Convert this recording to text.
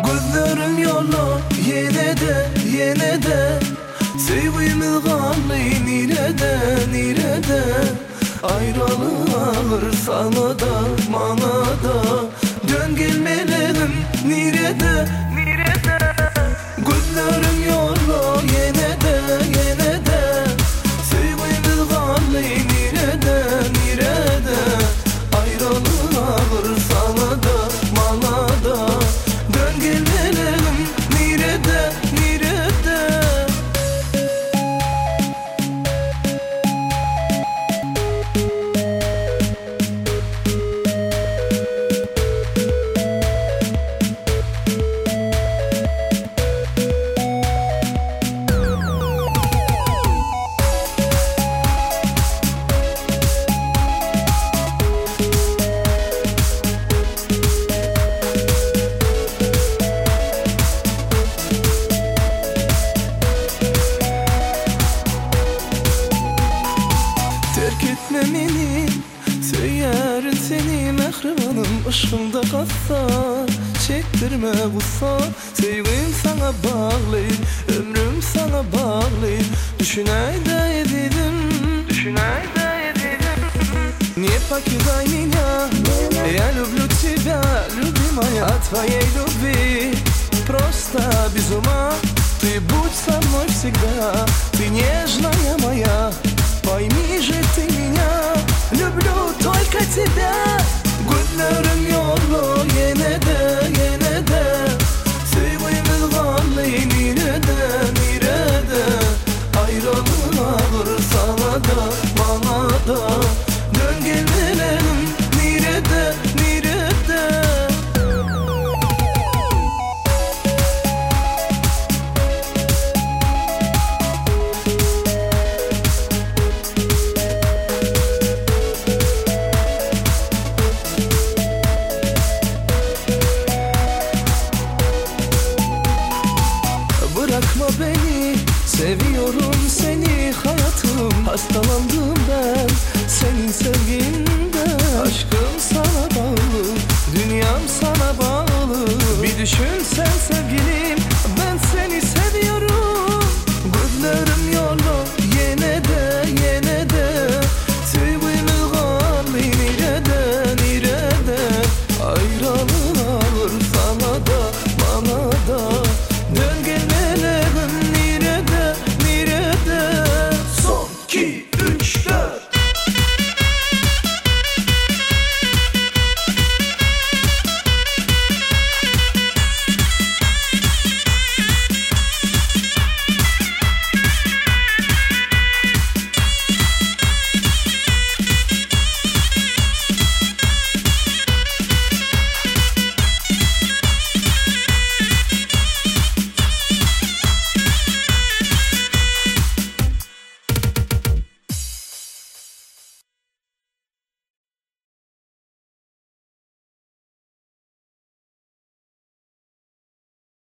Gözlerim yolla yine de sevgimiz kaldı nerede ayrılır sana da bana da dön gelmelerim nerede gözlerim yolla yine de sevgimiz kaldı nerede ayrılır sana da bana da dön gelmelerim nerede Meni söyler seni mehribanım ışığımda kalsa çektirme gussa sevgim sana bağlı ömrüm sana bağlı düşünayda edelim не покидай меня я люблю тебя любимая от твоей любви просто без ума ты будь со мной всегда ты нежная моя пойми же ты меня люблю только тебя gözlerim yolla yine de sevgimiz kaldı nerede ayrılır sana da bana da dön gelmelerim nerede Bırakma beni, seviyorum seni hayatım. Hastalandım